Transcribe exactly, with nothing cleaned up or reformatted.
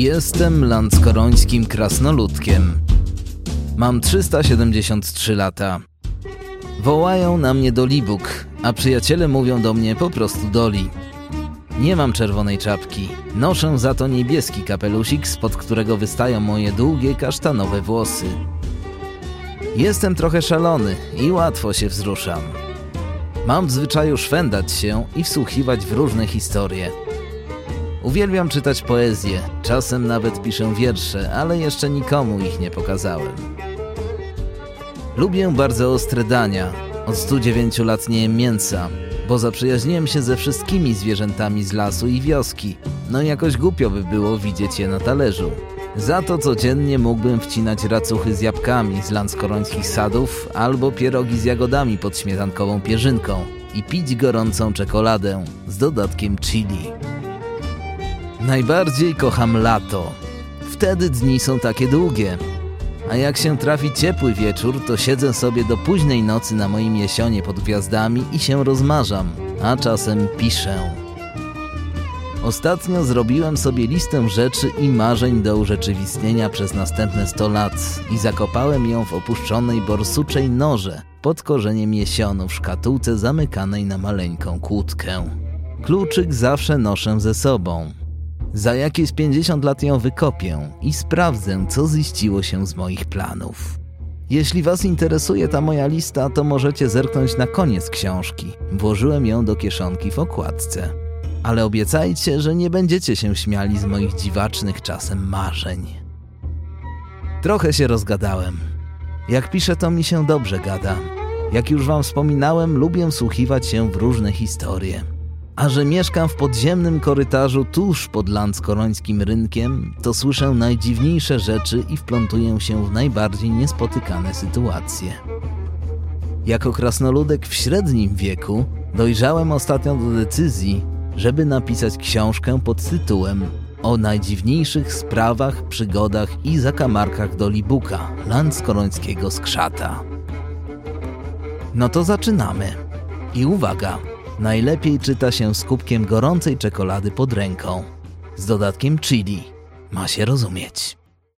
Jestem landskorońskim krasnoludkiem. Mam trzysta siedemdziesiąt trzy lata. Wołają na mnie Dolibuk, a przyjaciele mówią do mnie po prostu Doli. Nie mam czerwonej czapki, noszę za to niebieski kapelusik, spod którego wystają moje długie kasztanowe włosy. Jestem trochę szalony i łatwo się wzruszam. Mam w zwyczaju szwendać się i wsłuchiwać w różne historie. Uwielbiam czytać poezję, czasem nawet piszę wiersze, ale jeszcze nikomu ich nie pokazałem. Lubię bardzo ostre dania. Od stu dziewięciu lat nie jem mięsa, bo zaprzyjaźniłem się ze wszystkimi zwierzętami z lasu i wioski. No i jakoś głupio by było widzieć je na talerzu. Za to codziennie mógłbym wcinać racuchy z jabłkami z landskorońskich sadów albo pierogi z jagodami pod śmietankową pierzynką i pić gorącą czekoladę z dodatkiem chili. Najbardziej kocham lato. Wtedy dni są takie długie. A jak się trafi ciepły wieczór, to siedzę sobie do późnej nocy na moim jesionie pod gwiazdami i się rozmarzam, a czasem piszę. Ostatnio zrobiłem sobie listę rzeczy i marzeń do urzeczywistnienia przez następne sto lat i zakopałem ją w opuszczonej borsuczej norze pod korzeniem jesionu w szkatułce zamykanej na maleńką kłódkę. Kluczyk zawsze noszę ze sobą. Za jakieś pięćdziesiąt lat ją wykopię i sprawdzę, co ziściło się z moich planów. Jeśli was interesuje ta moja lista, to możecie zerknąć na koniec książki. Włożyłem ją do kieszonki w okładce. Ale obiecajcie, że nie będziecie się śmiali z moich dziwacznych czasem marzeń. Trochę się rozgadałem. Jak piszę, to mi się dobrze gada. Jak już wam wspominałem, lubię wsłuchiwać się w różne historie. A że mieszkam w podziemnym korytarzu tuż pod landskorońskim rynkiem, to słyszę najdziwniejsze rzeczy i wplątuję się w najbardziej niespotykane sytuacje. Jako krasnoludek w średnim wieku dojrzałem ostatnio do decyzji, żeby napisać książkę pod tytułem o najdziwniejszych sprawach, przygodach i zakamarkach Dolibuka, landskorońskiego skrzata. No to zaczynamy. I uwaga! Najlepiej czyta się z kubkiem gorącej czekolady pod ręką. Z dodatkiem chili. Ma się rozumieć.